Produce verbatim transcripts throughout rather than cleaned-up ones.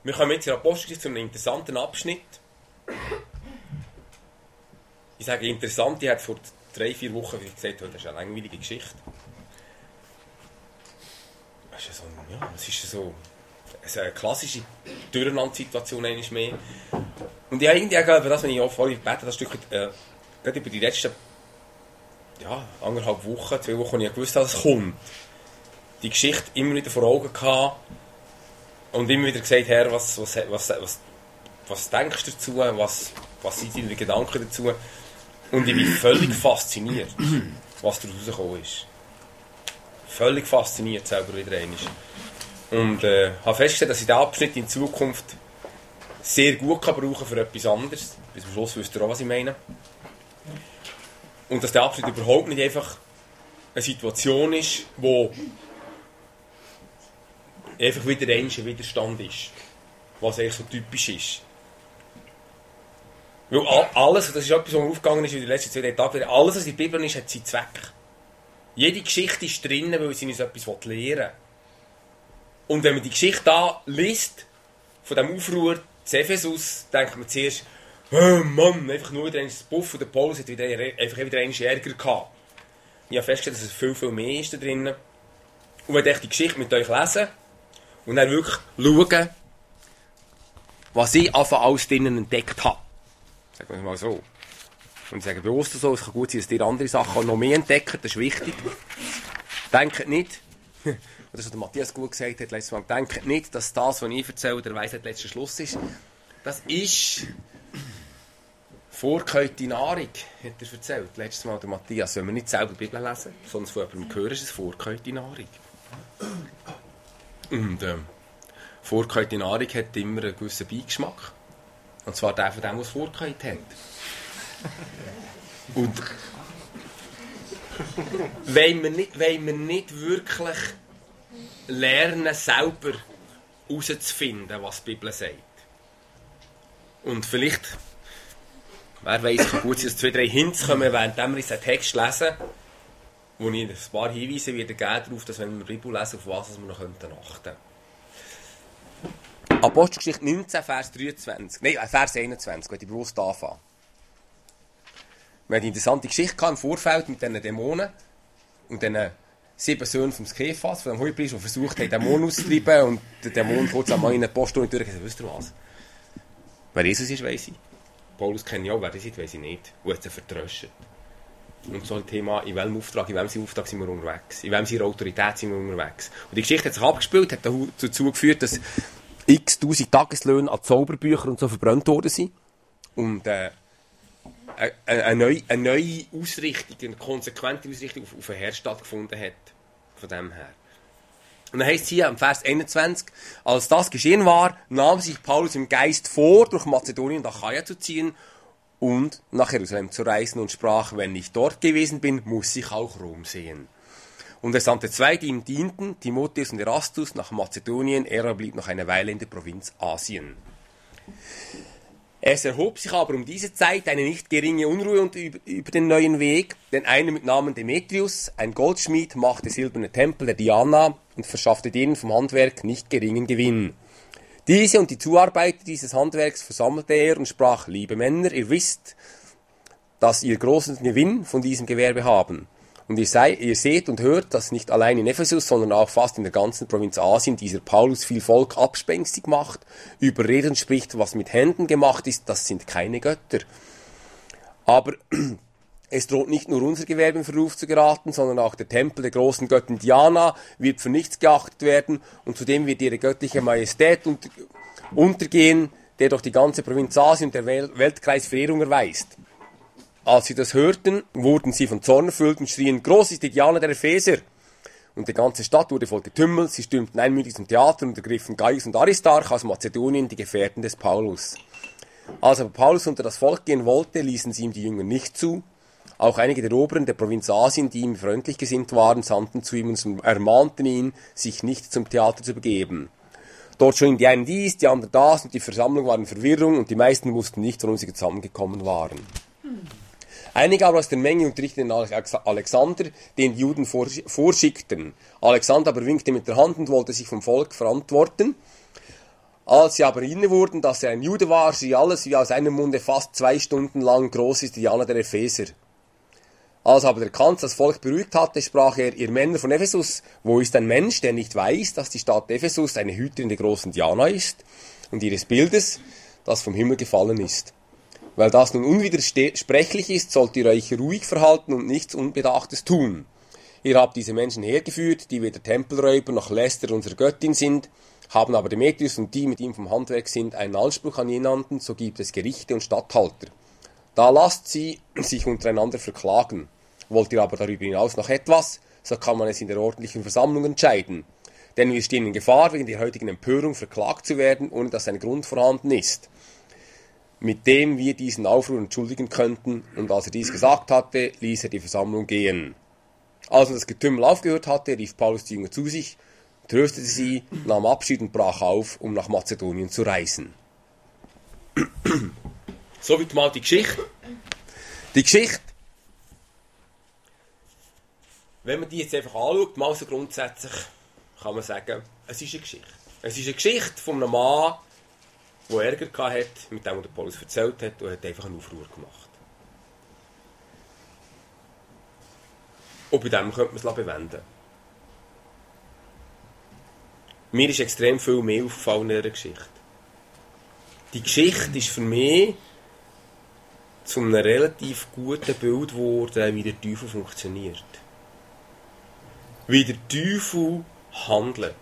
Wir kommen jetzt in der Apostelgeschichte zu einem interessanten Abschnitt. Ich sage interessant, ich habe vor drei, vier Wochen gesagt, das ist eine langweilige Geschichte. Das ist so, ja, es ist so es ist eine klassische Durcheinandersituation einmal mehr. Und ich habe irgendwie auch, das, wenn ich auch vorhin gebeten habe, das Stück äh, gerade über die letzten ja, anderthalb Wochen, zwei Wochen, wo ich gewusst habe, dass es kommt, die Geschichte immer wieder vor Augen gehabt und immer wieder gesagt, Herr, was, was, was, was, was denkst du dazu, was, was sind deine Gedanken dazu? Und ich bin völlig fasziniert, was daraus rausgekommen ist. Völlig fasziniert selber wieder einmal. Und äh, habe festgestellt, dass ich diesen Abschnitt in Zukunft sehr gut kann brauchen für etwas anderes. Bis zum Schluss wisst ihr auch, was ich meine. Und dass der Abschnitt überhaupt nicht einfach eine Situation ist, wo einfach wieder ein Widerstand ist. Was eigentlich so typisch ist. Weil alles, das ist etwas, was mir aufgegangen ist in den letzten zwei Tagen, alles, was in der Bibel ist, hat seinen Zweck. Jede Geschichte ist drin, weil sie uns etwas lehren will. Und wenn man die Geschichte da liest, von diesem Aufruhr zu Ephesus, denkt man zuerst, oh Mann, einfach nur wieder ein Buff, und der Paulus hat wieder, einfach wieder einen Ärger gehabt. Ich habe festgestellt, dass es viel, viel mehr ist da drin. Und wenn ich die Geschichte mit euch lesen und dann wirklich schauen, was ich einfach alles drinnen entdeckt habe. Sagen wir es mal so. Und ich sage bewusst so, es kann gut sein, dass ihr andere Sachen noch mehr entdecken, das ist wichtig. Denkt nicht, das was der Matthias gut gesagt hat letztes Mal, denkt nicht, dass das, was ich erzähle, der Weisheit letzter Schluss ist. Das ist vorgekochte Nahrung, hat er erzählt, letztes Mal der Matthias. Wenn wir nicht selber die Bibel lesen, sondern von jemandem hören, ist es vorgekochte Nahrung. Und ähm, vorgekochte Nahrung hat immer einen gewissen Beigeschmack. Und zwar der von dem, der es vorgekocht hat. Und wenn wir nicht, wenn wir nicht wirklich lernen, selber herauszufinden, was die Bibel sagt. Und vielleicht, wer weiss, kann gut sein, dass zwei, drei Hints kommen, während wir unseren Text lesen, wo ich ein paar Hinweise wieder geben darauf, dass wenn wir die Bibel lesen, auf was wir noch achten könnten. Apostelgeschichte neunzehn, Vers dreiundzwanzig. Nein, Vers einundzwanzig, wenn ich bewusst anfange. Wir hatten eine interessante Geschichte im Vorfeld mit diesen Dämonen und diesen sieben Söhnen vom Skephas, von dem Hohepriester, der versucht hat, Dämonen auszutreiben, und der Dämon kurz einmal in den Poststunde durchgesagt, wisst ihr was? Wer Jesus ist, weiss ich. Paulus kenne ich auch, wer das ist, weiss ich nicht. Und hat sie vertröstet. Und so ein Thema, in welchem Auftrag, in welchem Auftrag sind wir unterwegs? In welcher Autorität sind wir unterwegs? Und die Geschichte hat sich abgespielt, hat dazu geführt, dass x tausend Tageslöhne an Zauberbüchern und so verbrannt worden sind. Und äh, eine, eine, neue, eine neue Ausrichtung, eine konsequente Ausrichtung auf, auf den Herr stattgefunden hat. Von dem her. Und dann heisst es hier im Vers einundzwanzig, als das geschehen war, nahm sich Paulus im Geist vor, durch Mazedonien und Achaia zu ziehen und nach Jerusalem zu reisen, und sprach, wenn ich dort gewesen bin, muss ich auch Rom sehen. Und er sandte zwei, die ihm dienten, Timotheus und Erastus, nach Mazedonien. Er blieb noch eine Weile in der Provinz Asien. Es erhob sich aber um diese Zeit eine nicht geringe Unruhe über den neuen Weg, denn einer mit Namen Demetrius, ein Goldschmied, machte silberne Tempel der Diana und verschaffte denen vom Handwerk nicht geringen Gewinn. Diese und die Zuarbeiter dieses Handwerks versammelte er und sprach, liebe Männer, ihr wisst, dass ihr großen Gewinn von diesem Gewerbe haben. Und ihr, sei, ihr seht und hört, dass nicht allein in Ephesus, sondern auch fast in der ganzen Provinz Asien dieser Paulus viel Volk abspenstig macht, überredet und spricht, was mit Händen gemacht ist, das sind keine Götter. Aber es droht nicht nur unser Gewerbe in Verruf zu geraten, sondern auch der Tempel der großen Göttin Diana wird für nichts geachtet werden, und zudem wird ihre göttliche Majestät unter, untergehen, der durch die ganze Provinz Asien und der Wel- Weltkreis Verehrung erweist. Als sie das hörten, wurden sie von Zorn erfüllt und schrien, groß ist die Diana der Epheser. Und die ganze Stadt wurde voll Getümmel, sie stürmten einmütig zum Theater und ergriffen Gaius und Aristarch aus Mazedonien, die Gefährten des Paulus. Als aber Paulus unter das Volk gehen wollte, ließen sie ihm die Jünger nicht zu. Auch einige der Oberen der Provinz Asien, die ihm freundlich gesinnt waren, sandten zu ihm und ermahnten ihn, sich nicht zum Theater zu begeben. Dort schrien die einen dies, die anderen das, und die Versammlung war in Verwirrung, und die meisten wussten nicht, warum sie zusammengekommen waren. Einige aber aus der Menge unterrichteten Alexander, den die Juden vorschickten. Alexander aber winkte mit der Hand und wollte sich vom Volk verantworten. Als sie aber inne wurden, dass er ein Jude war, schrie alles wie aus einem Munde fast zwei Stunden lang: Groß ist Diana der Epheser. Als aber der Kanzler das Volk beruhigt hatte, sprach er: Ihr Männer von Ephesus, wo ist ein Mensch, der nicht weiß, dass die Stadt Ephesus eine Hüterin der großen Diana ist und ihres Bildes, das vom Himmel gefallen ist? Weil das nun unwidersprechlich ist, sollt ihr euch ruhig verhalten und nichts Unbedachtes tun. Ihr habt diese Menschen hergeführt, die weder Tempelräuber noch Lästerer unserer Göttin sind, haben aber Demetrius und die mit ihm vom Handwerk sind einen Anspruch an jemanden, so gibt es Gerichte und Statthalter. Da lasst sie sich untereinander verklagen. Wollt ihr aber darüber hinaus noch etwas, so kann man es in der ordentlichen Versammlung entscheiden. Denn wir stehen in Gefahr, wegen der heutigen Empörung verklagt zu werden, ohne dass ein Grund vorhanden ist, mit dem wir diesen Aufruhr entschuldigen könnten. Und als er dies gesagt hatte, ließ er die Versammlung gehen. Als er das Getümmel aufgehört hatte, rief Paulus die Jünger zu sich, tröstete sie, nahm Abschied und brach auf, um nach Mazedonien zu reisen. Soweit mal die Geschichte. Die Geschichte, wenn man die jetzt einfach anschaut, mal so grundsätzlich, kann man sagen, es ist eine Geschichte. Es ist eine Geschichte von einem Mann, der Ärger hatte mit dem, was der Paulus erzählt hat, und hat einfach einen Aufruhr gemacht. Und bei dem könnte man es bewenden. Mir ist extrem viel mehr aufgefallen in dieser Geschichte. Die Geschichte ist für mich zu einem relativ guten Bild geworden, wie der Teufel funktioniert. Wie der Teufel handelt.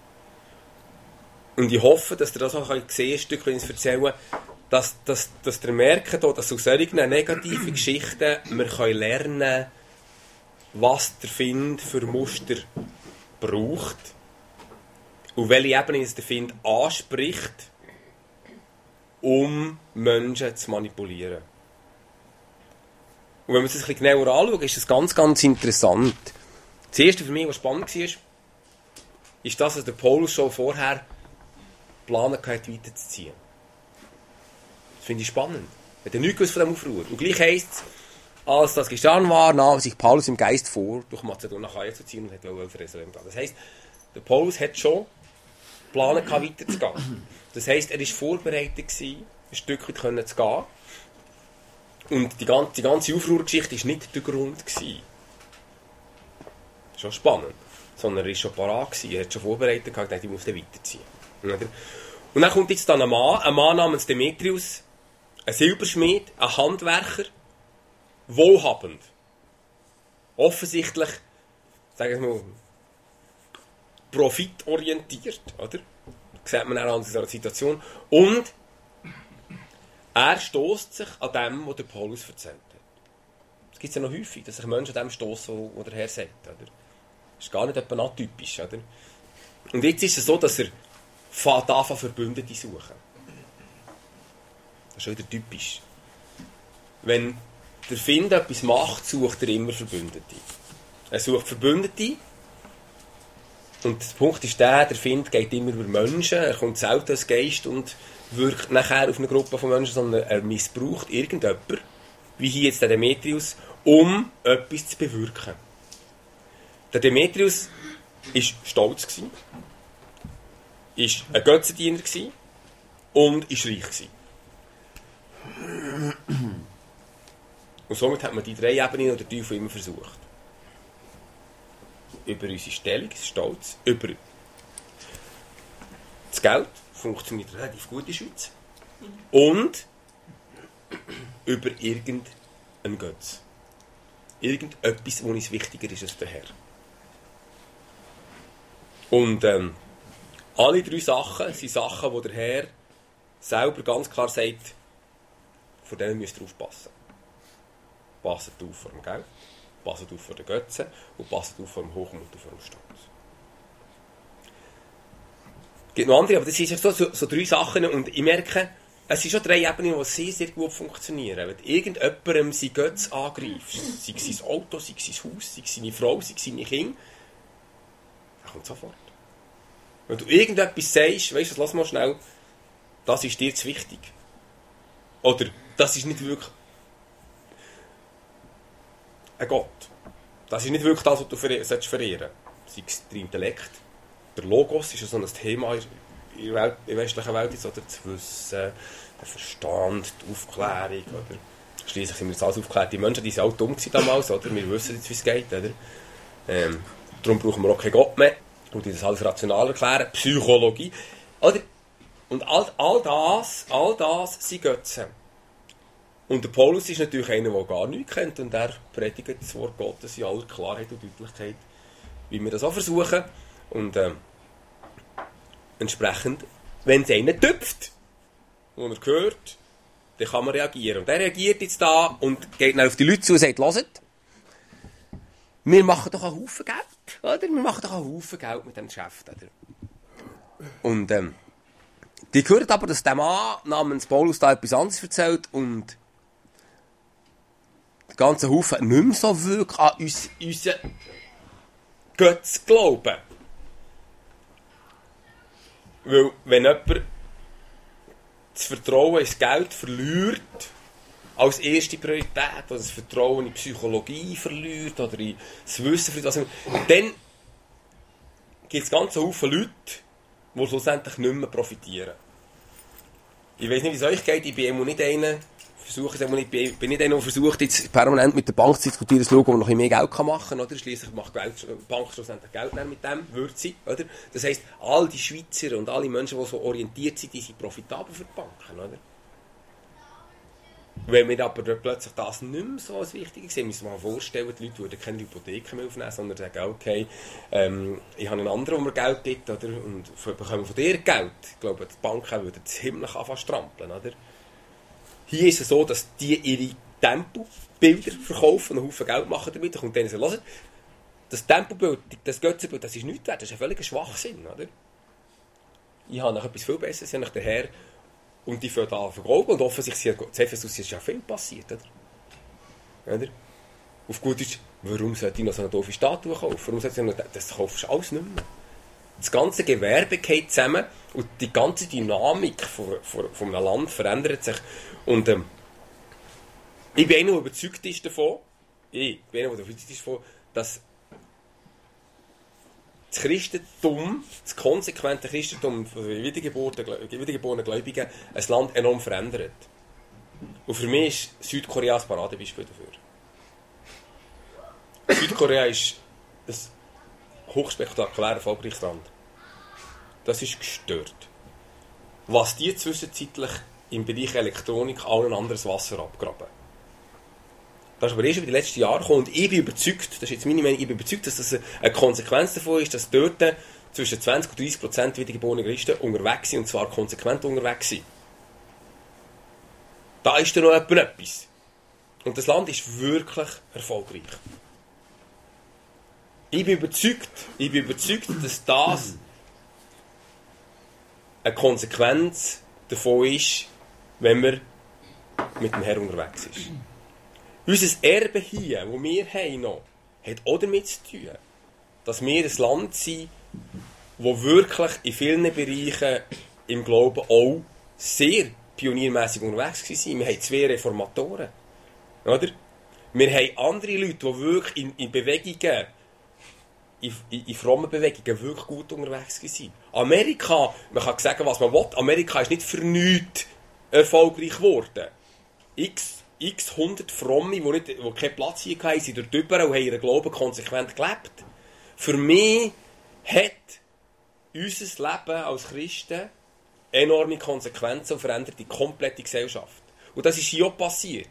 Und ich hoffe, dass ihr das auch sehen könnt, wenn ich es erzähle, dass, dass, dass ihr merkt, dass aus solchen negativen Geschichten wir lernen können, was der Find für Muster braucht und welche Ebene der Find anspricht, um Menschen zu manipulieren. Und wenn wir es ein bisschen genauer anschauen, ist das ganz, ganz interessant. Das erste für mich, was spannend war, ist das, dass der Paulus schon vorher planen hatte, weiterzuziehen. Das finde ich spannend. Er hat ja nichts gewusst von diesem Aufruhr. Und gleich heisst es, als das gestanden war, nahm sich Paulus im Geist vor, durch Mazedonien nach Achaia zu ziehen und hat auf Jerusalem gehen. Das heisst, der Paulus hat schon planen, weiterzugehen. Das heisst, er war vorbereitet, ein Stück weit zu gehen. Und die ganze, die ganze Aufruhrgeschichte war nicht der Grund. Das ist schon spannend. Sondern er war schon parat, er hat schon vorbereitet, und dachte, ich muss den weiterziehen. Und dann kommt jetzt dann ein Mann, ein Mann namens Demetrius, ein Silberschmied, ein Handwerker, wohlhabend. Offensichtlich, sagen wir mal, profitorientiert, oder? Das sieht man auch an dieser Situation. Und er stößt sich an dem, was der Paulus erzählt hat. Es gibt ja noch häufig, dass sich Menschen an dem stoßen, was der Herr sagt, oder? Das ist gar nicht etwa atypisch, oder? Und jetzt ist es so, dass er fängt an, Verbündete zu suchen. Das ist schon wieder typisch. Wenn der Find etwas macht, sucht er immer Verbündete. Er sucht Verbündete. Und der Punkt ist der, der Find geht immer über Menschen. Er kommt selten als Geist und wirkt nachher auf eine Gruppe von Menschen, sondern er missbraucht irgendjemanden, wie hier jetzt der Demetrius, um etwas zu bewirken. Der Demetrius war stolz, war ein Götzendiener und war reich. Und somit hat man die drei Ebenen der Teufel immer versucht. Über unsere Stellung, Stolz, über das Geld, funktioniert relativ gut in der Schweiz, und über irgendeinen Götz. Irgendetwas, das uns wichtiger ist als der Herr. Und ähm, alle drei Sachen sind Sachen, wo der Herr selber ganz klar sagt, vor denen müsst ihr aufpassen. Passet auf vor dem Geld, passet auf vor den Götzen und passet auf vor dem Hochmut und vor dem Stolz. Es gibt noch andere, aber das sind so, so, so drei Sachen und ich merke, es sind schon drei Ebenen, die sehr, sehr gut funktionieren. Wenn irgendjemandem sein Götz angreifst, sei es sein Auto, sei es sein Haus, sei es seine Frau, sei es seine Kinder, dann kommt sofort. Wenn du irgendetwas sagst, weißt du, lass mal schnell, das ist dir zu wichtig. Oder das ist nicht wirklich ein Gott. Das ist nicht wirklich das, was du verehren solltest. Sei es der Intellekt. Der Logos ist ja so ein Thema in der, Welt, in der westlichen Welt ist, oder das Wissen, der Verstand, die Aufklärung, oder schliesslich sind wir jetzt alles aufgeklärte Menschen, die waren auch dumm damals, oder? Wir wissen jetzt, wie es geht, oder? Ähm, darum brauchen wir auch keinen Gott mehr, und das alles rational erklären, Psychologie, oder? Und all, all das, all das sind Götzen. Und der Paulus ist natürlich einer, der gar nichts kennt, und er predigt das Wort Gottes in aller Klarheit und Deutlichkeit, wie wir das auch versuchen. Und ähm, entsprechend, wenn es einen tüpft, wo er hört, dann kann man reagieren. Und er reagiert jetzt da und geht dann auf die Leute zu und sagt, hört, wir machen doch einen Haufen Geld, oder? Wir machen doch einen Haufen Geld mit diesem Geschäft, oder? Und ähm, die hören aber, dass der Mann namens Paulus da etwas anderes erzählt und der ganze Haufen nicht mehr so wirklich an uns, unseren Götz glauben. Weil, wenn jemand das Vertrauen ins Geld verliert, als erste Priorität, oder das Vertrauen in die Psychologie verliert, oder in das Wissen verliert, also, dann gibt es ganz Haufen Leute, die schlussendlich nicht mehr profitieren. Ich weiss nicht, wie es euch geht, ich bin immer nicht einer, versuche es nicht, bin, bin nicht einer, der versucht, jetzt permanent mit der Bank zu diskutieren, zu schauen, ob man noch mehr Geld machen kann, oder? Schliesslich macht die Bank schlussendlich Geld mit dem, würde sie, oder? Das heisst, all die Schweizer und alle Menschen, die so orientiert sind, die sind profitabel für die Banken, oder? Wenn wir aber plötzlich das nicht mehr so als wichtig sehen, müssen wir uns mal vorstellen, die Leute würden keine Hypotheken mehr aufnehmen, sondern sagen, okay, ähm, ich habe einen anderen, der mir Geld gibt, oder? Und bekommen von dir Geld. Ich glaube, die Banken würden ziemlich anfangen zu strampeln, oder? Hier ist es so, dass die ihre Tempobilder verkaufen und einen Haufen Geld machen damit. Da kommt denen so, hört, das Tempobild, das Götzenbild, das ist nichts wert, das ist ein völliger Schwachsinn, oder? Ich habe noch etwas viel Besseres, ich habe noch den Herr. Und die fangen an zu glauben. Und offensichtlich ist Ephesus ist ja viel passiert. Oder? Oder? Auf gut Deutsch, warum sollte ich noch so eine doofe Statue kaufen? Warum sollte ich noch, das kaufst du alles nicht mehr. Das ganze Gewerbe geht zusammen und die ganze Dynamik von, von, von einem Land verändert sich. Und ähm, ich bin einer, der überzeugt ist davon, ich bin einer, der überzeugt ist davon, dass das Christentum, das konsequente Christentum von wiedergeborenen Gläubigen ein Land enorm verändert. Und für mich ist Südkorea ein Paradebeispiel dafür. Südkorea ist ein hochspektakulär erfolgreiches Land. Das ist gestört. Was die zwischenzeitlich im Bereich Elektronik allen anderes Wasser abgraben. Das ist aber erst über die letzten Jahre gekommen. Und ich bin überzeugt, das ist jetzt meine Meinung, ich bin überzeugt, dass das eine Konsequenz davon ist, dass dort zwischen zwanzig und dreißig Prozent wiedergeborene Christen unterwegs sind, und zwar konsequent unterwegs sind. Da ist dann noch etwas. Und das Land ist wirklich erfolgreich. Ich bin überzeugt, ich bin überzeugt, dass das eine Konsequenz davon ist, wenn man mit dem Herrn unterwegs ist. Unser Erbe hier, das wir haben noch, hat auch damit zu tun, dass wir ein Land sind, das wirklich in vielen Bereichen im Glauben auch sehr pioniermässig unterwegs waren. Wir haben zwei Reformatoren. Oder? Wir haben andere Leute, die wirklich in, in Bewegungen, in, in, in frommen Bewegungen wirklich gut unterwegs waren. Amerika, man kann sagen, was man will, Amerika ist nicht für nichts erfolgreich geworden. X x hundert Fromme, die, nicht, die keinen Platz hier hatten, sind dort drüber und haben ihren Glauben konsequent gelebt. Für mich hat unser Leben als Christen enorme Konsequenzen und verändert die komplette Gesellschaft. Und das ist hier auch passiert.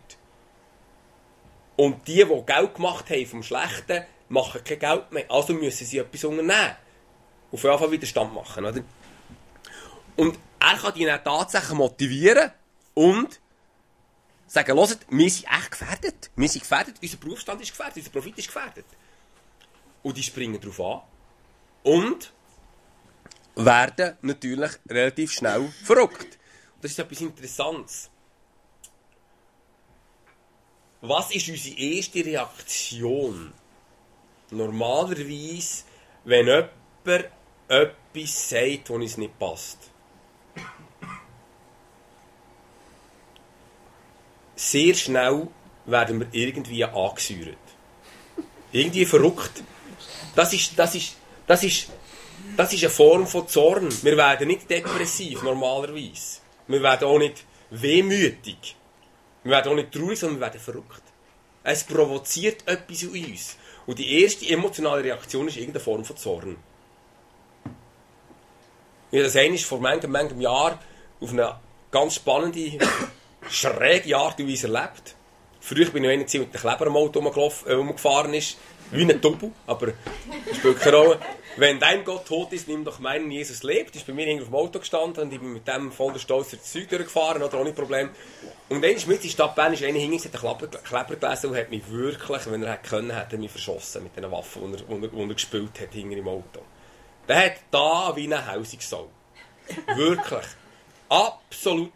Und die, die Geld gemacht haben vom Schlechten, machen kein Geld mehr. Also müssen sie etwas unternehmen. Auf jeden Fall Widerstand machen. Oder? Und er kann die dann tatsächlich motivieren und sagen, hört, wir sind echt gefährdet. Wir sind gefährdet, unser Berufsstand ist gefährdet, unser Profit ist gefährdet. Und die springen darauf an. Und werden natürlich relativ schnell verrückt. Das ist etwas Interessantes. Was ist unsere erste Reaktion? Normalerweise, wenn jemand etwas sagt, das uns nicht passt. Sehr schnell werden wir irgendwie angesäuert. Irgendwie verrückt. Das ist, das ist, das ist, das ist eine Form von Zorn. Wir werden nicht depressiv, normalerweise. Wir werden auch nicht wehmütig. Wir werden auch nicht traurig, sondern wir werden verrückt. Es provoziert etwas in uns. Und die erste emotionale Reaktion ist irgendeine Form von Zorn. Ich habe das einmal vor manchem, manchem Jahr auf eine ganz spannende, schräge Art und Weise erlebt. Früher bin ich einer, der mit dem Kleber am Auto rumgefahren ist. Wie ein Double, aber das spielt keine Rolle. Wenn dein Gott tot ist, nimm doch meinen, Jesus lebt. Ist bei mir irgendwo auf dem Auto gestanden und ich bin mit dem voller Stolz durch das Zeug durchgefahren, oder ohne Problem. Und dann ist mit in der Stadt Bern ist einer hingegangen, hat einen Kleber gelesen und hat mich wirklich, wenn er hätte können, hat er mich verschossen mit den Waffen, die er, die er, die er gespielt hat, hinter im Auto. Der hat da wie eine Hausungsau. Wirklich. Absolut.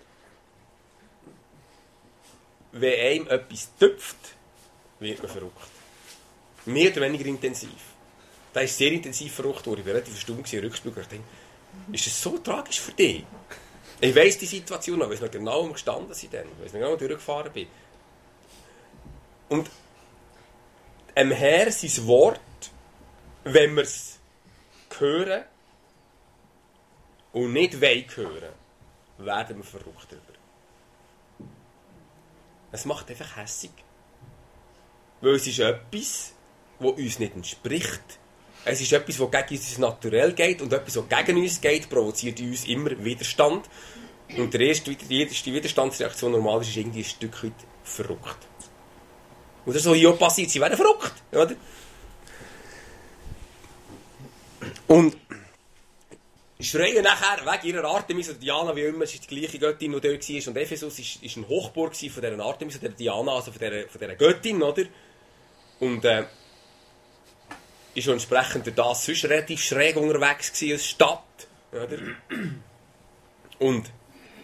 Wenn einem etwas tüpft, wird man verrückt. Mehr oder weniger intensiv. Das ist sehr intensiv verrückt worden. Ich war relativ stumm im Rückspiel. Ich dachte, ist das so tragisch für dich? Ich weiss die Situation noch. Ich weiss noch genau, wo wir gestanden sind. Dann. Ich weiss noch genau, wo ich durchgefahren bin. Und dem Herr sein Wort, wenn wir es hören und nicht wollen hören, werden wir verrückt darüber. Es macht einfach hässig. Weil es ist etwas, das uns nicht entspricht. Es ist etwas, das gegen uns Naturell geht, und etwas, das gegen uns geht, provoziert in uns immer Widerstand. Und der erste, die erste Widerstandsreaktion normal ist, ist irgendwie ein Stück weit verrückt. Und das soll hier auch passiert, sie werden verrückt. Oder? Und schreien nachher wegen ihrer Artemis oder Diana, wie immer, es ist die gleiche Göttin, die dort war. Und Ephesus war ist eine Hochburg von dieser Artemis oder Diana, also von dieser, von dieser Göttin, oder? Und äh, ist schon entsprechend durch das sonst relativ schräg unterwegs gewesen als Stadt. Oder? Und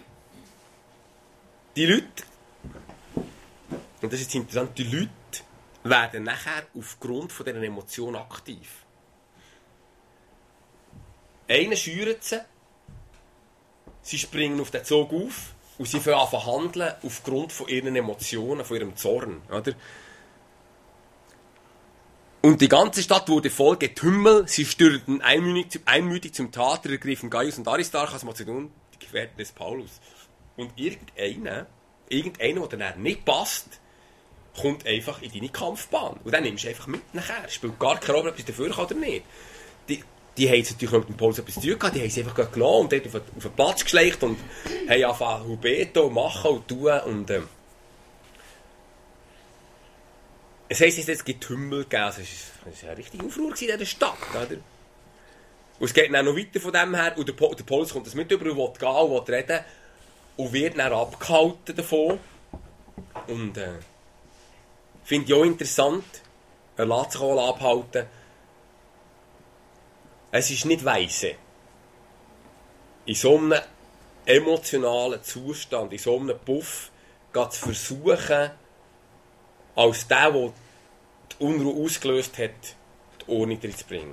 die Leute, und das ist jetzt interessant, die Leute werden nachher aufgrund von dieser Emotion aktiv. Einer scheuert sie, sie springen auf den Zug auf und sie fangen an zu handeln aufgrund von ihren Emotionen, von ihrem Zorn. Oder? Und die ganze Stadt wurde voll Getümmel, sie stürmten einmütig, einmütig zum Theater, ergriffen Gaius und Aristarch als Mazedon, die Gefährten des Paulus. Und irgendeiner, irgendeiner, der dann nicht passt, kommt einfach in deine Kampfbahn. Und dann nimmst du einfach mit nachher. Spielt gar keine Rolle, ob es dafür kann oder nicht. Die, die haben natürlich noch mit dem Paulus etwas zu tun gehabt, die haben sie einfach genommen und dort auf, auf den Platz geschleicht und haben angefangen zu beten und machen und tun. Und, ähm, es heisst, es hat Getümmel gegeben. Also es war ein richtiger Aufruhr in dieser Stadt. Oder? Und es geht dann noch weiter von dem her. Und der, der Paulus kommt das mit über und will gehen und will reden. Und wird dann abgehalten davon. Und äh, finde ich auch interessant. Er lässt sich auch abhalten. Es ist nicht weise, in so einem emotionalen Zustand, in so einem Puff, zu versuchen, als der, der die Unruhe ausgelöst hat, die Ordnung reinzubringen.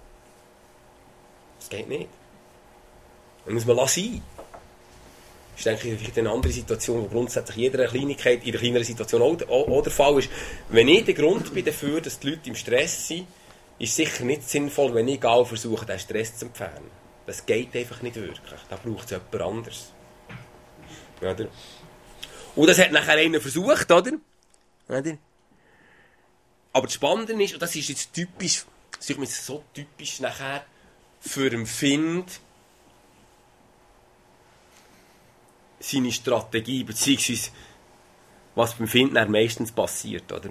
Das geht nicht. Das muss man lassen. Das ist, denke ich, vielleicht eine andere Situation, wo grundsätzlich jeder Kleinigkeit in der kleineren Situation auch, auch, auch der Fall ist. Wenn ich der Grund bin dafür, dass die Leute im Stress sind, ist sicher nicht sinnvoll, wenn ich auch versuche, den Stress zu entfernen. Das geht einfach nicht wirklich. Da braucht es jemand anderes. Oder? Und das hat nachher einer versucht, oder? Oder? Aber das Spannende ist, und das ist jetzt typisch, das ist so typisch nachher für den Find seine Strategie, beziehungsweise was beim Finden meistens passiert, oder?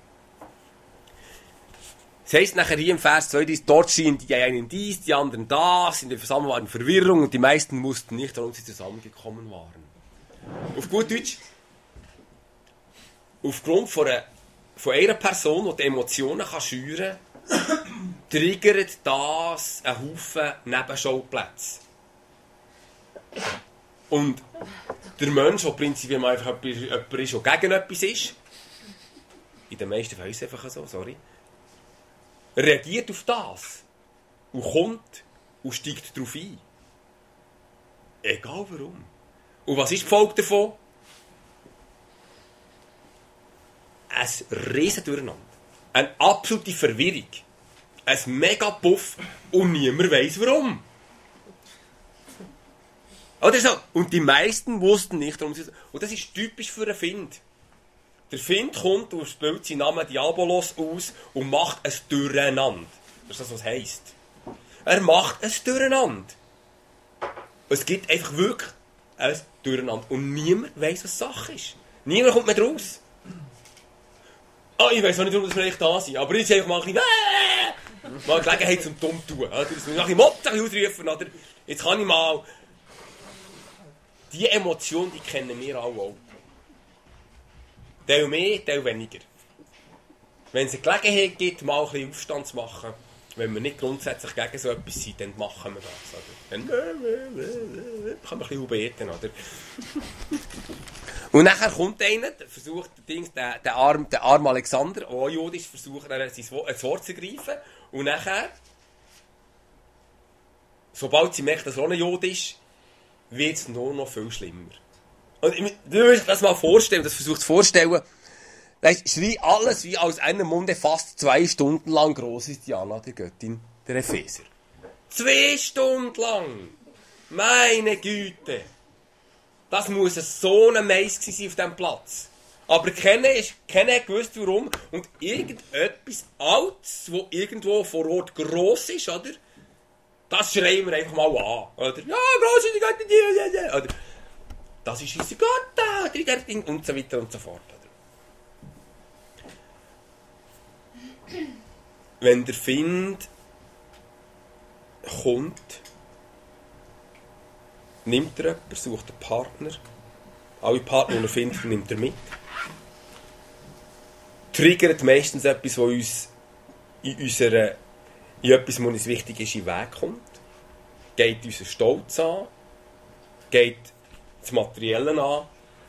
Es heisst nachher hier im Vers zweiunddreißig, dort schienen die einen dies, die anderen das, in der Versammlung waren Verwirrung und die meisten wussten nicht, warum sie zusammengekommen waren. Auf gut Deutsch, aufgrund von einer, von einer Person, die die Emotionen kann schüren kann, triggert das einen Haufen Nebenschauplätze. Und der Mensch, der prinzipiell einfach jemand ist, der gegen etwas ist, in den meisten Fällen ist es einfach so, sorry, reagiert auf das und kommt und steigt darauf ein. Egal warum. Und was ist die Folge davon? Ein riesen Durcheinander. Eine absolute Verwirrung. ein mega Puff und niemand weiss warum. Oder so. Und die meisten wussten nicht, warum sie so. Und das ist typisch für einen Find. Der Find kommt und spielt seinen Namen Diabolos aus und macht ein Durcheinander. Das ist das, was heisst. Er macht ein Durcheinander. Es gibt einfach wirklich ein Durcheinander. Und niemand weiss, was Sache ist. Niemand kommt mehr draus. Ah, ich weiss auch nicht, warum wir echt da sind. Aber ich sage mal ein bisschen, äh, mal Gelegenheit zum dumm tun. Oder? Dass wir nach dem Motto ausrufen. Oder? Jetzt kann ich mal. Die Emotion, die kennen wir alle auch. Teil mehr, Teil weniger. Wenn es eine Gelegenheit gibt, mal ein bisschen Aufstand zu machen, wenn wir nicht grundsätzlich gegen so etwas sind, dann machen wir das. Oder? Dann kann man ein bisschen beten, oder? Und nachher kommt einer, versucht der, Dings, der, der, Arm, der arme Alexander, der auch Judisch, versucht er sein Wort zu ergreifen. Und nachher, sobald sie merkt, dass er auch ein Jude ist, wird es nur noch viel schlimmer. Und du musst dir das mal vorstellen, das versucht zu vorstellen, weißt, schrei alles wie aus einem Munde fast zwei Stunden lang, gross ist Diana, die Göttin der Epheser. Zwei Stunden lang! Meine Güte! Das muss so ein Mais sein auf diesem Platz. Aber keiner hat gewusst, warum. Und irgendetwas Altes, das irgendwo vor Ort gross ist, oder? Das schreien wir einfach mal an. Oder? Ja, gross ist die Göttin, ja, ja, oder? Das ist unser Gott, da, die Göttin, und so weiter und so fort. Oder? Wenn der Find kommt, nimmt er jemanden, sucht einen Partner. Alle Partner, die er findet, nimmt er mit. Triggert meistens etwas, was uns in, unserer, in etwas, was uns wichtig ist, in den Weg kommt. Geht unseren Stolz an. Geht das Materielle an.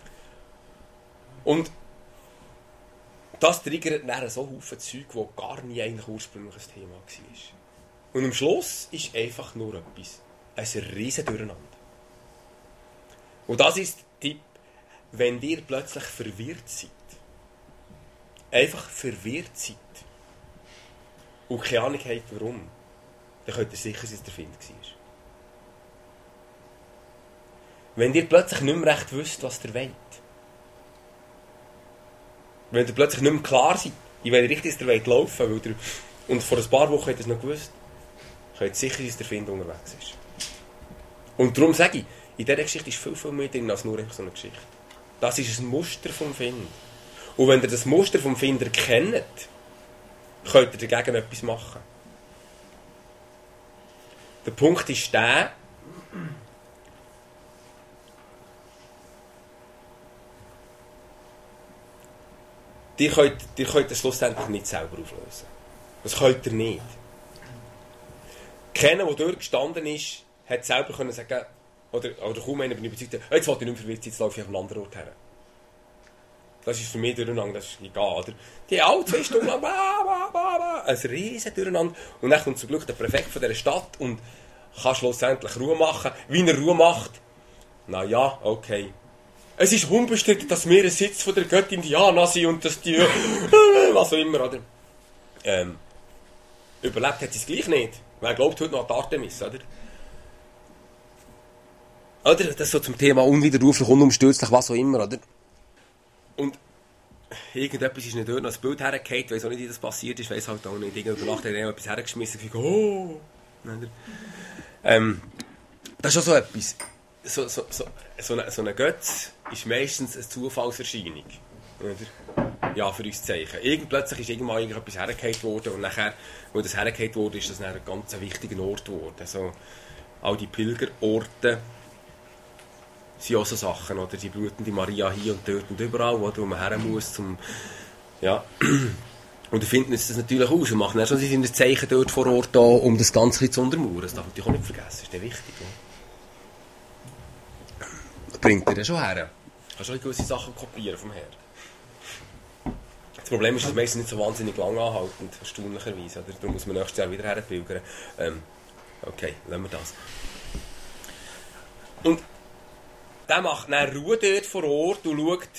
Und das triggert dann so viele Zeug, die gar nie eigentlich ursprünglich ein Thema war. Und am Schluss ist einfach nur etwas. Ein riesen Durcheinander. Und das ist der Tipp, wenn ihr plötzlich verwirrt seid. Einfach verwirrt seid. Und keine Ahnung habt, warum. Dann könnt ihr sicher sein, dass der Find war. Wenn ihr plötzlich nicht mehr recht wisst, was ihr wollt. Wenn ihr plötzlich nicht mehr klar seid, in welche Richtung ihr laufen wollt, und vor ein paar Wochen habt ihr es noch gewusst, könnt ihr sicher sein, dass der Find unterwegs ist. Und darum sage ich, in dieser Geschichte ist viel, viel mehr drin als nur so eine Geschichte. Das ist ein Muster vom Find. Und wenn ihr das Muster vom Find erkennt, könnt ihr dagegen etwas machen. Der Punkt ist der, ihr könnt, ihr könnt das schlussendlich nicht selber auflösen. Das könnt ihr nicht. Keiner, der dort gestanden ist, hat selber können sagen, oder, oder kaum einer bin ich überzeugt, jetzt wollte ich nicht mehr verwirrt sein, jetzt laufe ich auf einen anderen Ort her. Das ist für mich durcheinander, das ist egal, oder? Die haben alle zwei Stunden lang, bla, bla, bla, bla, ein riesen Durcheinander. Und dann kommt zum Glück der Präfekt von dieser Stadt und kann schlussendlich Ruhe machen. Wie er Ruhe macht, na ja, okay. Es ist unbestritten, dass wir ein Sitz von der Göttin Diana sind und dass die, was auch immer, oder? Ähm, überlebt hat sie es gleich nicht. Wer glaubt heute noch an die Artemis, oder? Oder? Das ist so zum Thema unwiderruflich, unumstürzlich, was auch immer, oder? Und irgendetwas ist nicht dort noch das Bild hergefallen, ich weiss auch nicht, wie das passiert ist, weiss halt auch nicht. Über Nacht hat er etwas hergeschmissen und oh! Ähm, das ist auch so etwas. So, so, so, so, eine, so eine Götz ist meistens eine Zufallserscheinung. Oder? Ja, für uns Zeichen. Irgend, plötzlich ist irgendwann irgendetwas hergefallen worden und nachher, wo das hergefallen wurde, ist das ein ganz wichtiger Ort geworden. Also, all die Pilgerorte sind auch so Sachen, oder? Die blutende Maria hier und dort und überall, wo man her muss, zum, ja. Und der Find nützt das natürlich aus und macht dann schon seine Zeichen dort vor Ort da, um das Ganze zu untermauern. Das darf man natürlich auch nicht vergessen, das ist wichtig. Oder? Das bringt er schon her. Du kannst auch gewisse Sachen kopieren vom Herrn. Das Problem ist, dass es meistens nicht so wahnsinnig lang anhaltend, erstaunlicherweise. Oder? Darum muss man nächstes Jahr wieder herpilgern. Ähm, okay, lassen wir das. Und der macht dann Ruhe dort vor Ort und schaut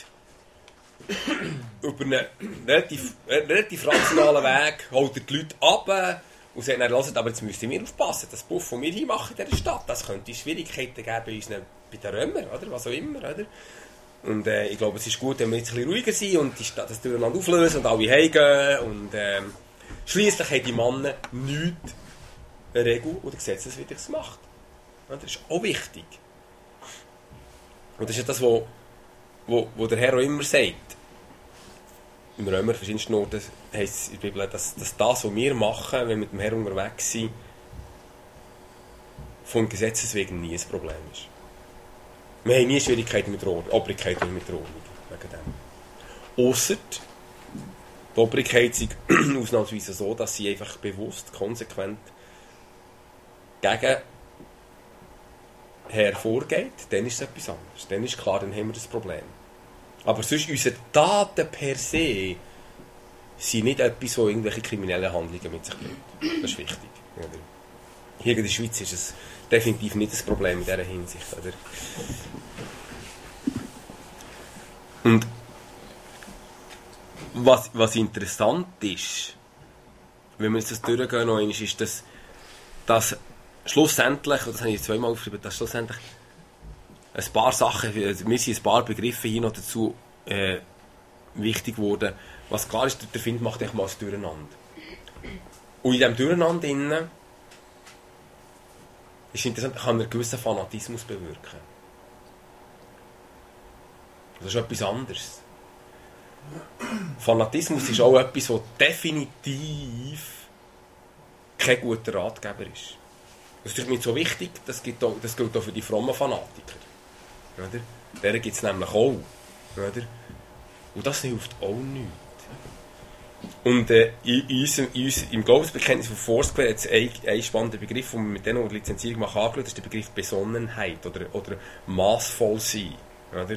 über einen relativ, relativ rationalen Weg, holt er die Leute ab Und sagt dann, hört, aber jetzt müssen wir aufpassen, das Buff, das wir hier machen in dieser Stadt, das könnte Schwierigkeiten geben bei, unseren, bei den Römern, oder? Was auch immer, oder? Und äh, ich glaube, es ist gut, wenn wir jetzt ein bisschen ruhiger sind und die Stadt das durcheinander auflösen und alle heimgehen. Und ähm, schliesslich haben die Männer nichts, eine Regel oder Gesetzeswidriges gemacht. Ja, das ist auch wichtig. Und das ist ja das, was wo, wo der Herr auch immer sagt. Im Römer, verschiedensten Orten heisst es in der Bibel, dass, dass das, was wir machen, wenn wir mit dem Herrn unterwegs sind, von Gesetzes wegen nie ein Problem ist. Wir haben nie Schwierigkeiten mit der Ordnung, Obrigkeit mit der Ordnung. Wegen dem. Ausser die Obrigkeit ist ausnahmsweise so, dass sie einfach bewusst, konsequent gegen Herr vorgeht, dann ist es etwas anderes. Dann ist klar, dann haben wir das Problem. Aber sonst, unsere Taten per se sind nicht etwas, das irgendwelche kriminellen Handlungen mit sich bringt. Das ist wichtig. Hier in der Schweiz ist es definitiv nicht das Problem in dieser Hinsicht. Oder? Und was, was interessant ist, wenn wir jetzt das durchgehen noch einmal, ist, dass, dass schlussendlich, und das habe ich zweimal aufgeschrieben, dass schlussendlich ein paar Sachen, mir sind ein paar Begriffe hier noch dazu äh, wichtig geworden. Was klar ist, der Find macht echt mal das Durcheinander. Und in diesem Durcheinander innen ist interessant, kann er einen gewissen Fanatismus bewirken. Das ist etwas anderes. Fanatismus ist auch etwas, was definitiv kein guter Ratgeber ist. Das ist mir so wichtig, das gilt auch, das gilt auch für die frommen Fanatiker. Oder? Deren gibt es nämlich auch. Oder? Und das hilft auch nichts. Und äh, in, in unserem, in unserem, im Glaubensbekenntnis von Foursquare hat es einen, einen spannenden Begriff, den wir mit denen, die Lizenzierung machen, angeschaut, das ist der Begriff Besonnenheit oder, oder massvoll sein. Oder?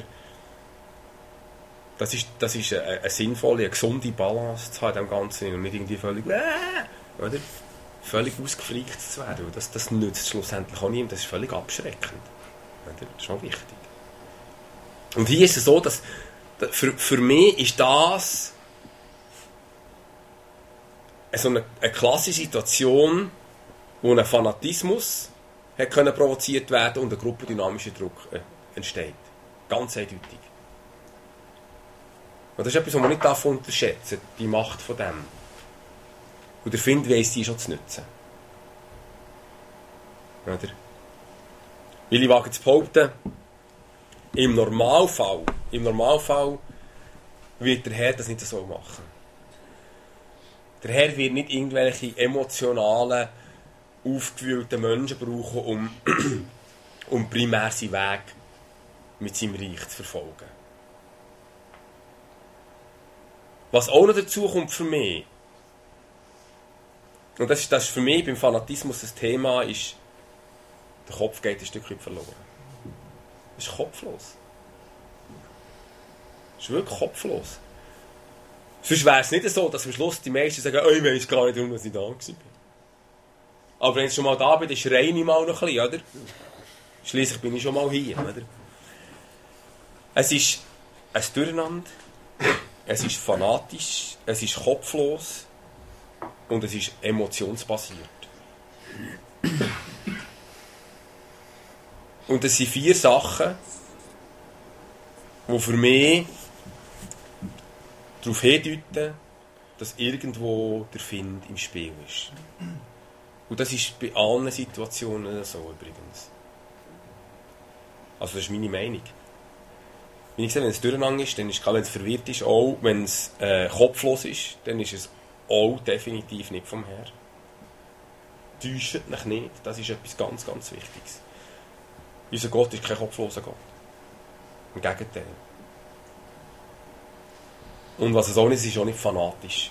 Das ist, das ist eine, eine sinnvolle, eine gesunde Balance zu haben in dem Ganzen und nicht irgendwie völlig, äh, oder? Völlig ausgefreakt zu werden. Das, das nützt schlussendlich auch niemandem, das ist völlig abschreckend. Oder? Das ist auch wichtig. Und hier ist es so, dass für, für mich ist das so eine, eine klassische Situation, wo ein Fanatismus hat können provoziert werden und ein gruppendynamischer Druck äh, entsteht. Ganz eindeutig. Und das ist etwas, was man nicht unterschätzen darf, die Macht von dem. Und der Find weiss, die schon zu nutzen. Oder? Weil ich wage zu behaupten, im Normalfall, im Normalfall wird der Herr das nicht so machen. Der Herr wird nicht irgendwelche emotionalen, aufgewühlten Menschen brauchen, um, um primär seinen Weg mit seinem Reich zu verfolgen. Was auch noch dazu kommt für mich, und das ist, das ist für mich beim Fanatismus das Thema, ist, der Kopf geht ein Stückchen verloren. Das ist kopflos. Das ist wirklich kopflos. Sonst wäre es nicht so, dass am Schluss die meisten sagen, oh, ich weiss gar nicht, warum ich da war. Aber wenn ich schon mal da bin, dann schreie ich mal noch ein bisschen, oder? Schliesslich bin ich schon mal hier, oder? Es ist ein Durcheinander, es ist fanatisch, es ist kopflos und es ist emotionsbasiert. Und das sind vier Sachen, die für mich darauf hindeuten, dass irgendwo der Find im Spiel ist. Und das ist bei allen Situationen so übrigens. Also das ist meine Meinung. Wie ich gesagt, wenn es durcheinander ist, dann ist klar, wenn es verwirrt ist, auch wenn es äh, kopflos ist, dann ist es auch definitiv nicht vom Herrn. Täuscht mich nicht, das ist etwas ganz, ganz Wichtiges. Unser Gott ist kein kopfloser Gott. Im Gegenteil. Und was es auch nicht ist, ist auch nicht fanatisch.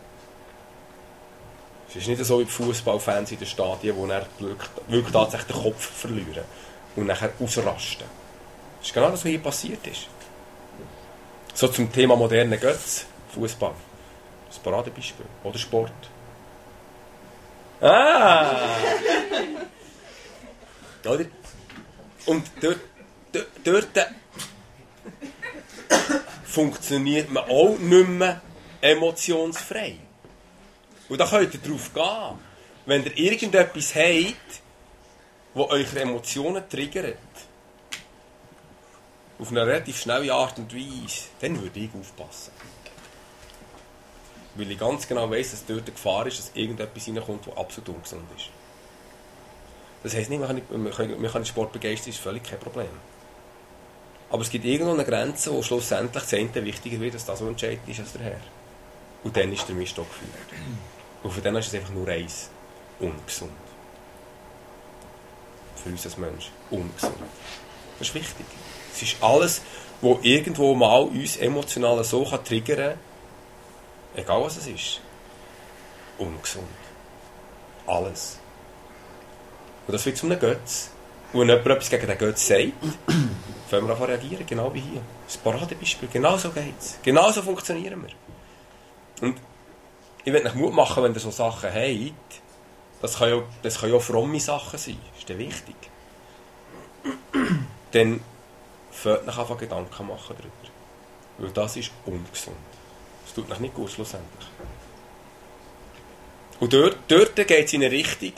Es ist nicht so wie die Fußballfans in den Stadien, die dann wirklich, wirklich tatsächlich den Kopf verlieren und nachher ausrasten. Das ist genau das, was hier passiert ist. So zum Thema moderne Götze, Fußball. Das ist ein Paradebeispiel. Oder Sport. Ah! Oder? Und dort, dort, dort funktioniert man auch nicht mehr emotionsfrei. Und da könnt ihr drauf gehen. wenn ihr irgendetwas habt, das eure Emotionen triggert, auf eine relativ schnelle Art und Weise, dann würde ich aufpassen. Weil ich ganz genau weiss, dass dort eine Gefahr ist, dass irgendetwas reinkommt, das absolut ungesund ist. Das heisst nicht, man kann nicht, man kann, man kann Sport begeistern, ist völlig kein Problem. Aber es gibt irgendwo eine Grenze, wo schlussendlich das eine wichtiger wird, dass das so entscheidend ist als der Herr. Und dann ist der Mist auch geführt. Und für den ist es einfach nur eins. Ungesund. Für uns als Mensch. Ungesund. Das ist wichtig. Es ist alles, was irgendwo mal uns emotional so kann triggern kann, egal was es ist. Ungesund. Alles. Und das wird zu einem Götz. Und wenn jemand etwas gegen den Götz sagt, können wir einfach reagieren, genau wie hier. Das Paradebeispiel, genau so geht es. Genau so funktionieren wir. Und ich will euch Mut machen, wenn ihr so Sachen habt, das können ja, das können ja fromme Sachen sein, das ist dann wichtig. Dann fällt euch einfach Gedanken machen darüber. Weil das ist ungesund. Das tut euch nicht gut schlussendlich. Und dort, dort geht es in eine Richtung,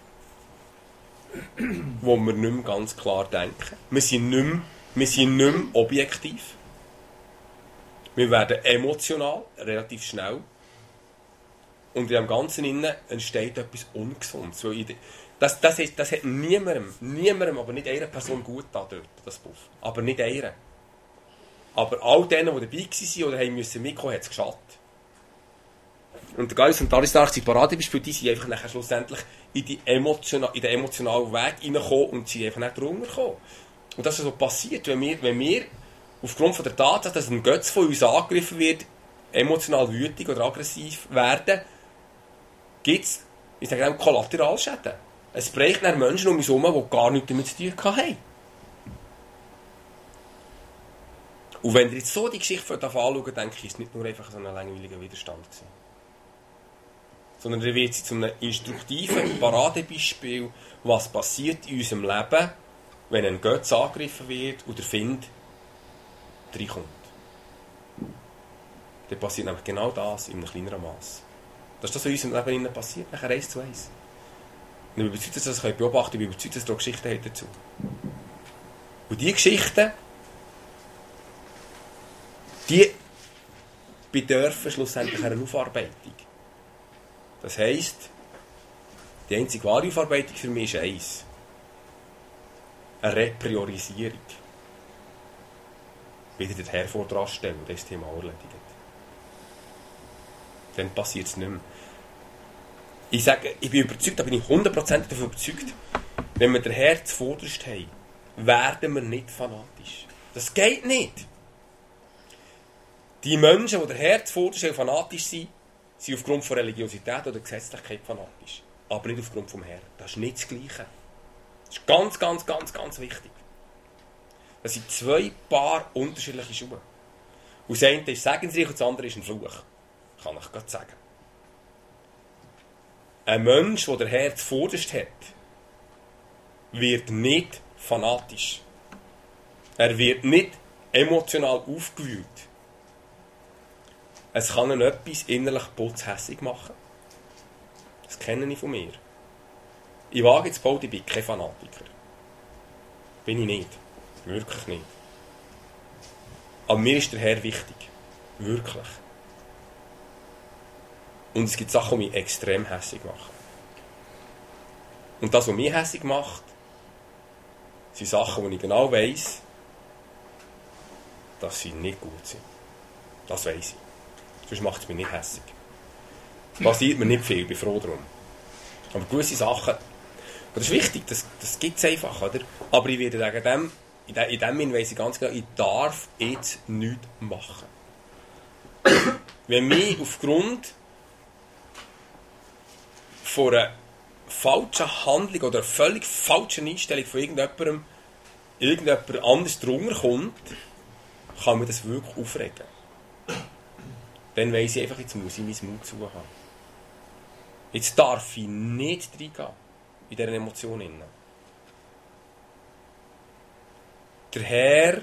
wo wir nicht mehr ganz klar denken. Wir sind nicht mehr, wir sind nicht mehr objektiv. Wir werden emotional, relativ schnell. Und in dem Ganzen innen entsteht etwas Ungesundes. Das, das, ist, das hat niemandem, niemandem, aber nicht einer Person gut da dort, das Buff. Aber nicht einer. Aber all denen, die dabei waren oder haben müssen mitkommen, hat es geschadet. Und der Gaius und der Aristarch sind Paradebeispiele, die sind einfach nachher schlussendlich in, die emotional, in den emotionalen Weg hineingekommen und sind einfach nicht drunter gekommen. Und das ist so passiert, wenn wir, wenn wir aufgrund von der Tatsache, dass ein Götz von uns angegriffen wird, emotional wütig oder aggressiv werden, gibt es, ich sage auch, Kollateralschäden. Es bricht nach Menschen um uns herum, die gar nichts damit zu tun haben. Und wenn ihr jetzt so die Geschichte anschaut, denke ich, ist es nicht nur einfach so ein langweiliger Widerstand gewesen. Sondern er wird zu einem instruktiven Paradebeispiel, was passiert in unserem Leben, wenn ein Götz angegriffen wird und der Find reinkommt. Dann passiert nämlich genau das in einem kleineren Maß. Das ist das, was in unserem Leben passiert, nachher eins zu eins. Und ich bin überzeugt, dass ihr das beobachten könnt, ich bin überzeugt, dass ihr Geschichten habt dazu. Und diese Geschichten, die bedürfen schlussendlich einer Aufarbeitung. Das heisst, die einzige wahre Aufarbeitung für mich ist eins. Eine Repriorisierung. Wieder den Herr vor dran stellen und das Thema erledigt. Dann passiert es nicht mehr. Ich sage, ich bin überzeugt, da bin ich hundertprozentig davon überzeugt, wenn wir den Herr zuvorderst haben, werden wir nicht fanatisch. Das geht nicht. Die Menschen, die der Herr zuvorderst haben, fanatisch sind, sind aufgrund von Religiosität oder Gesetzlichkeit fanatisch. Aber nicht aufgrund vom Herrn. Das ist nicht das Gleiche. Das ist ganz, ganz, ganz, ganz wichtig. Das sind zwei Paar unterschiedliche Schuhe. Und das eine ist segensreich und das andere ist ein Fluch. Kann ich gerade sagen. Ein Mensch, der der Herr zuvorderst hat, wird nicht fanatisch. Er wird nicht emotional aufgewühlt. Es kann ihn etwas innerlich putzhässig machen. Das kenne ich von mir. Ich wage jetzt bald, ich bin kein Fanatiker. Bin ich nicht. Wirklich nicht. Aber mir ist der Herr wichtig. Wirklich. Und es gibt Sachen, die mich extrem hässig machen. Und das, was mich hässig macht, sind Sachen, wo ich genau weiss, dass sie nicht gut sind. Das weiss ich. Sonst macht es mich nicht hässig. Es passiert mir nicht viel, ich bin froh darum. Aber gewisse Sachen, das ist wichtig, das, das gibt es einfach, oder? Aber ich werde wegen dem, in dem, in dem Sinne weiss ich ganz genau, ich darf jetzt nichts machen. Wenn mich aufgrund von einer falschen Handlung oder einer völlig falschen Einstellung von irgendjemandem irgendjemand anders drunter kommt, kann mir das wirklich aufregen. Dann weiss ich einfach, jetzt muss ich meinen Mund zu haben. Jetzt darf ich nicht reingehen in dieser Emotion. Der Herr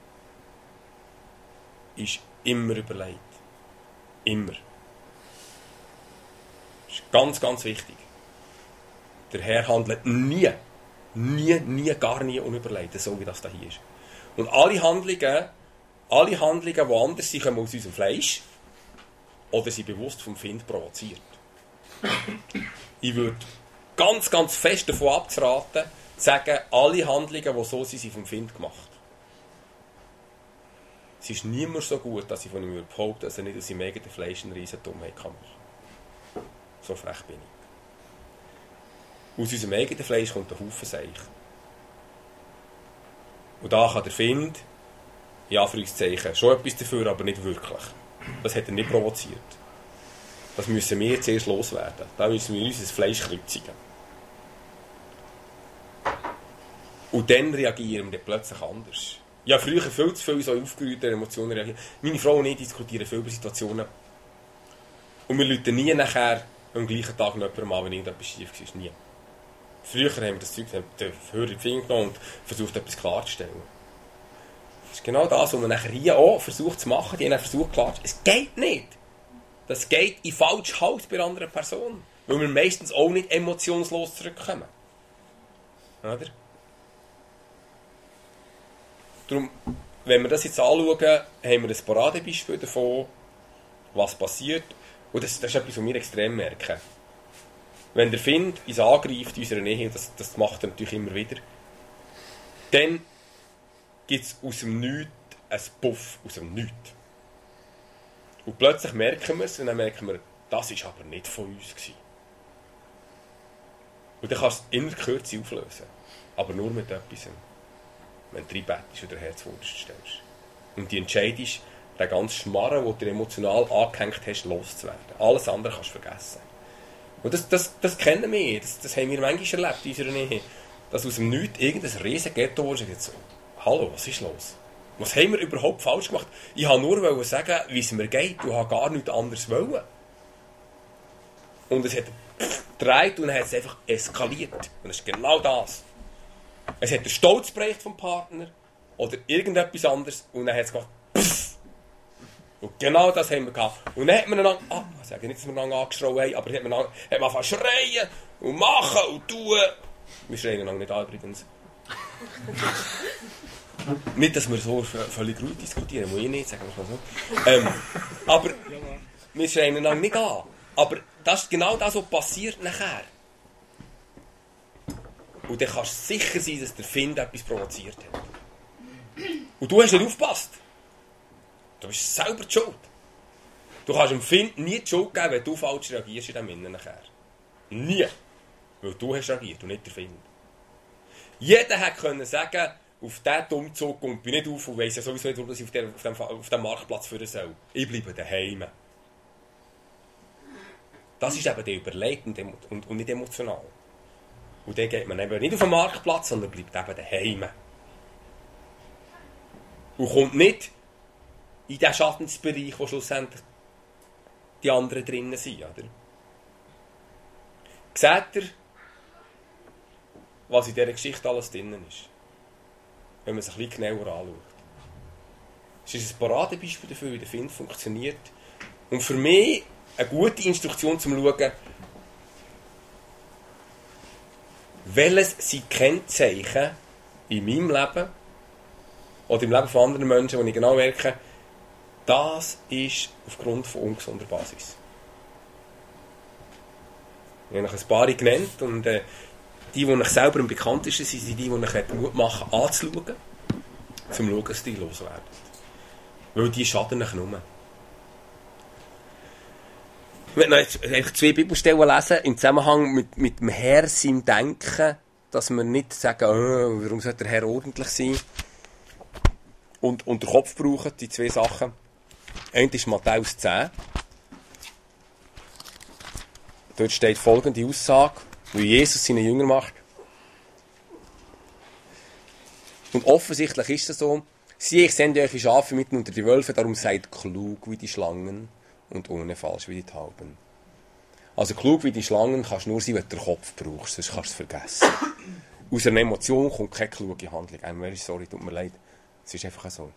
ist immer überlegt. Immer. Das ist ganz, ganz wichtig. Der Herr handelt nie, nie, nie, gar nie unüberlegt, so wie das da hier ist. Und alle Handlungen, alle Handlungen, die anders sind, kommen aus unserem Fleisch oder sind bewusst vom Find provoziert. Ich würde ganz, ganz fest davon abzuraten, zu sagen, alle Handlungen, die so sind, sind vom Find gemacht. Es ist niemand so gut, dass ich von ihm behaupte, dass er nicht aus seinem eigenen Fleisch eine riesen Dummheit machen kann. So frech bin ich. Aus unserem eigenen Fleisch kommt ein Haufen Seich. Und da kann der Find, in Anführungszeichen, schon etwas dafür, aber nicht wirklich. Das hat er nicht provoziert. Das müssen wir zuerst loswerden. Da müssen wir unser Fleisch kreuzigen. Und dann reagieren wir dann plötzlich anders. Ja, früher viel zu viel so aufgerührte Emotionen reagieren. Meine Frau und ich diskutieren viel über Situationen. Und wir rufen nie nachher am gleichen Tag noch jemandem an, wenn irgendetwas schief war. Nie. Früher haben wir das Zeug den Hörer in die Finger genommen und versucht, etwas klarzustellen. Das ist genau das, was man nachher hier auch versucht zu machen. Die haben versucht klarzustellen. Es geht nicht. Das geht in falschen Hals bei einer anderen Person. Weil wir meistens auch nicht emotionslos zurückkommen. Oder? Darum, wenn wir das jetzt anschauen, haben wir ein Paradebeispiel davon, was passiert. Und das, das ist etwas, was wir extrem merken. Wenn der Find uns angreift in unserer Nähe, das, das macht er natürlich immer wieder, dann gibt es aus dem Nichts einen Puff, aus dem Nichts. Und plötzlich merken wir es und dann merken wir, das war aber nicht von uns gewesen. Und dann kannst du es in der Kürze auflösen. Aber nur mit etwas. Wenn du reinbettest oder Herz zuvorderst stellst. Und die entscheidest, den ganzen Schmarren, den du emotional angehängt hast, loszuwerden. Alles andere kannst du vergessen. Und das, das, das kennen wir. Das, das haben wir manchmal erlebt in unserer Nähe. Dass aus dem Nichts irgendein riesen Ghetto wurde. Und so, hallo, was ist los? Was haben wir überhaupt falsch gemacht? Ich wollte nur sagen, wie es mir geht. Ich wollte gar nichts anderes wollen. Und es hat gedreht und dann hat es einfach eskaliert. Und das ist genau das. Es hat den Stolz geprägt vom Partner oder irgendetwas anderes und dann hat es gemacht, pff. Und genau das haben wir gehabt. Und dann hat man einander, ah, ich sage nicht, dass wir einander angeschrien haben, aber hat man angefangen zu schreien und machen und tun. Wir schreien einander nicht an übrigens. Nicht, dass wir so völlig ruhig diskutieren, muss ich nicht, sagen wir mal so. Ähm, aber wir schreien einander nicht an. Aber das ist genau das, was passiert nachher. Und dann kannst du sicher sein, dass der Find etwas provoziert hat. Und du hast nicht aufgepasst. Du bist selber die Schuld. Du kannst dem Find nie die Schuld geben, wenn du falsch reagierst in diesem Innen nachher. Nie. Weil du hast reagiert und nicht der Find. Jeder hätte können sagen, auf diesen Umzug kommt ich nicht auf und weiss ja sowieso nicht, warum ich auf, der, auf, dem, auf dem Marktplatz führen soll. Ich bleibe daheim. Das ist eben der überlegt und, und, und nicht emotional. Und dann geht man eben nicht auf den Marktplatz, sondern bleibt eben daheim. Und kommt nicht in den Schattensbereich, wo schlussendlich die anderen drinnen sind. Oder? Seht ihr, was in dieser Geschichte alles drinnen ist? Wenn man es ein bisschen genauer anschaut. Es ist ein Paradebeispiel dafür, wie der Find funktioniert. Und für mich eine gute Instruktion zum Schauen, welches sind Kennzeichen in meinem Leben oder im Leben von anderen Menschen, wo ich genau merke, das ist aufgrund von ungesunder Basis. Ich habe ein paar genannt und äh, die, die euch selber am bekanntesten sind, sind die, die euch Mut machen, anzuschauen, zum zu schauen, dass die loswerden. Weil die schaden euch nur. Ich möchte noch jetzt zwei Bibelstellen lesen im Zusammenhang mit, mit dem Herr seinem Denken, dass wir nicht sagen, oh, warum sollte der Herr ordentlich sein und, und den Kopf brauchen, die zwei Sachen. Eins ist Matthäus zehn. Dort steht folgende Aussage, wie Jesus seine Jünger macht. Und offensichtlich ist es so, siehe, ich sende euch wie Schafe mitten unter die Wölfe, darum seid klug wie die Schlangen und ohne falsch wie die Tauben. Also klug wie die Schlangen kannst du nur sein, wenn du den Kopf brauchst, sonst kannst du es vergessen. Aus einer Emotion kommt keine kluge Handlung. I'm very sorry, tut mir leid. Es ist einfach so.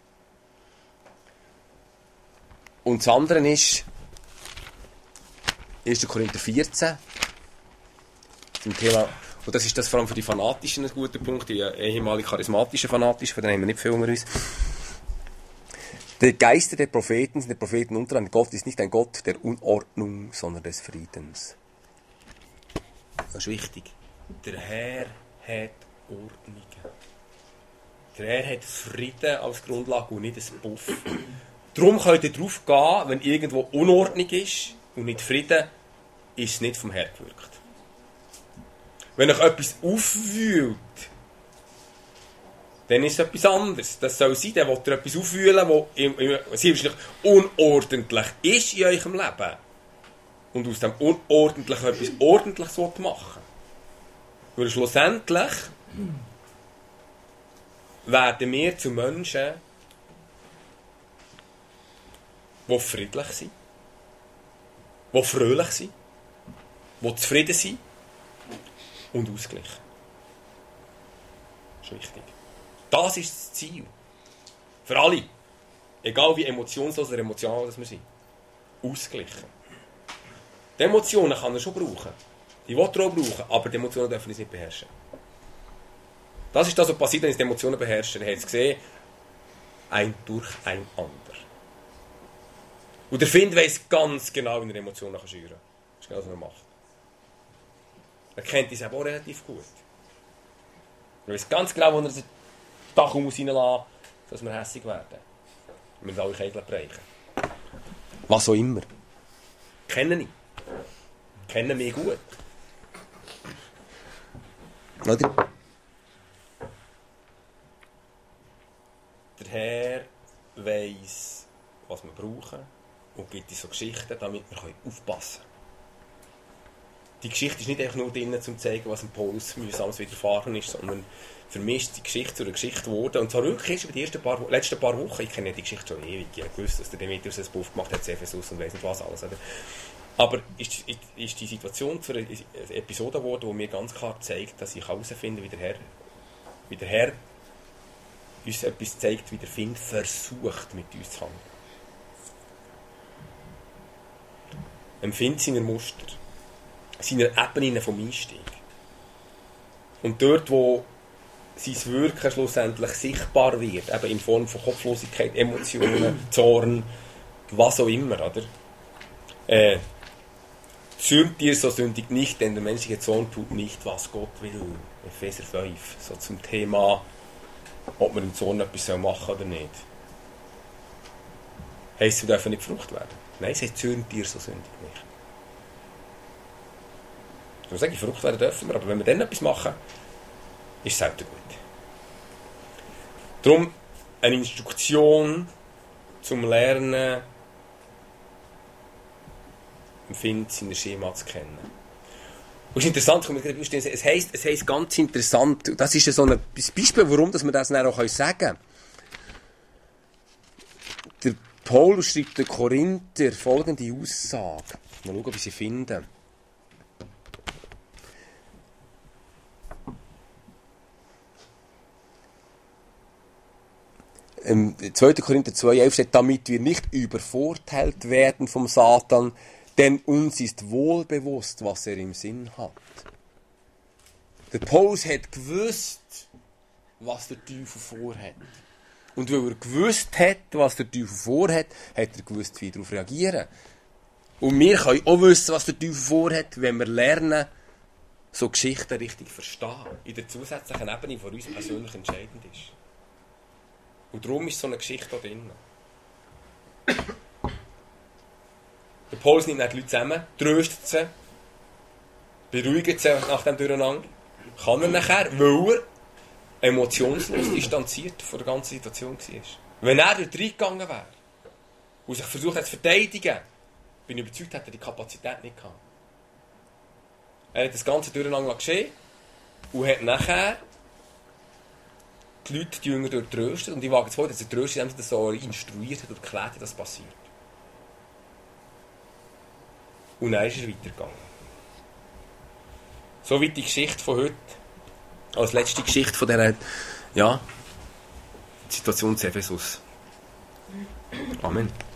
Und das andere ist erster Korinther vierzehn zum Thema Und das ist das vor allem für die Fanatischen ein guter Punkt, die ehemalig charismatischen Fanatischen, von denen haben wir nicht viel unter uns. Der Geister der Propheten sind der Propheten untereinander. Gott ist nicht ein Gott der Unordnung, sondern des Friedens. Das ist wichtig. Der Herr hat Ordnung. Der Herr hat Frieden als Grundlage und nicht ein Puff. Darum könnt ihr darauf gehen, wenn irgendwo Unordnung ist und nicht Frieden, ist es nicht vom Herrn gewirkt. Wenn euch etwas aufwühlt, dann ist es etwas anderes. Das soll sein, dann will ihr etwas aufwühlen, das wahrscheinlich unordentlich ist in eurem Leben. Und aus dem Unordentlichen etwas Ordentliches machen will. Weil schlussendlich werden wir zu Menschen, die friedlich sind, die fröhlich sind, die zufrieden sind und ausgeglichen. Das ist wichtig. Das ist das Ziel. Für alle. Egal wie emotionslos oder emotional wir sind. Ausgeglichen. Die Emotionen kann er schon brauchen. Die will er auch brauchen, aber die Emotionen dürfen uns nicht beherrschen. Das ist das, was passiert, wenn uns die Emotionen beherrschen. Ihr habt es gesehen, ein durcheinander. Und der Find weiss ganz genau, wie er Emotionen schüren kann. Das ist genau, was er macht. Er kennt uns auch relativ gut. Er weiss ganz genau, wo er den Dach muss reinlassen, dass wir hässig werden. Wir müssen alle Kegel brechen. Was auch immer. Kennen ihn. Kennen mich gut. Oder? Der Herr weiss, was wir brauchen und gibt uns so Geschichten, damit wir aufpassen können. Die Geschichte ist nicht einfach nur drin, um zu zeigen, was dem Paulus mühsames widerfahren ist, sondern für mich ist die Geschichte zu einer Geschichte geworden. Und zwar wirklich erst über die ersten paar, letzten paar Wochen. Ich kenne die Geschichte schon ewig. Ich wusste, dass der Demetrius ein Buch gemacht hat, Ephesus und weiss nicht was alles. Oder? Aber ist, ist, ist die Situation zu einer Episode geworden, die mir ganz klar zeigt, dass ich herausfinde, wie der Herr, wie der Herr uns etwas zeigt, wie der Find versucht, mit uns zu handeln. Empfindet seine Muster, seine Ebenen vom Einstieg. Und dort, wo sein Wirken schlussendlich sichtbar wird, eben in Form von Kopflosigkeit, Emotionen, Zorn, was auch immer, oder? Äh, Zürnt ihr, so sündigt nicht, denn der menschliche Zorn tut nicht, was Gott will. Epheser fünf, so zum Thema, ob man im Zorn etwas machen soll oder nicht. Heisst, wir dürfen nicht Frucht werden. Nein, es heißt, zürnt ihr, so sündigt nicht. Ich muss sagen, Frucht werden dürfen wir, aber wenn wir dann etwas machen, ist es selten gut. Darum eine Instruktion zum Lernen, empfindet seine Schema zu kennen. Und es ist interessant, es heisst, es heisst ganz interessant, das ist so ein Beispiel, warum dass wir das dann auch sagen können. Der Paulus schreibt den Korinther folgende Aussage. Mal schauen, ob ich sie finde. Im zweiten Korinther zwei elf steht, damit wir nicht übervorteilt werden vom Satan, denn uns ist wohl bewusst, was er im Sinn hat. Der Paulus hat gewusst, was der Teufel vorhat. Und weil er gewusst hat, was der Teufel vorhat, hat er gewusst, wie er darauf reagieren. Und wir können auch wissen, was der Teufel vorhat, wenn wir lernen, so Geschichten richtig verstehen. In der zusätzlichen Ebene, die für uns persönlich entscheidend ist. Und darum ist so eine Geschichte da drin. Der Paulus nimmt die Leute zusammen, tröstet sie, beruhigt sie nach dem Durcheinander. Kann er nachher, weil er emotionslos distanziert von der ganzen Situation war. Wenn er dort reingegangen wäre und sich versucht hat zu verteidigen, bin ich überzeugt, hätte er die Kapazität nicht gehabt. Er hat das ganze Durcheinander geschehen und hat nachher die Leute, die Jünger, dort tröstet. Und ich wage es vor, dass er tröstet, indem er das so instruiert hat und erklärt hat, was passiert. Und dann ist er weitergegangen. Soweit die Geschichte von heute. Als letzte Geschichte von dieser, ja, Situation zu Ephesus. Amen.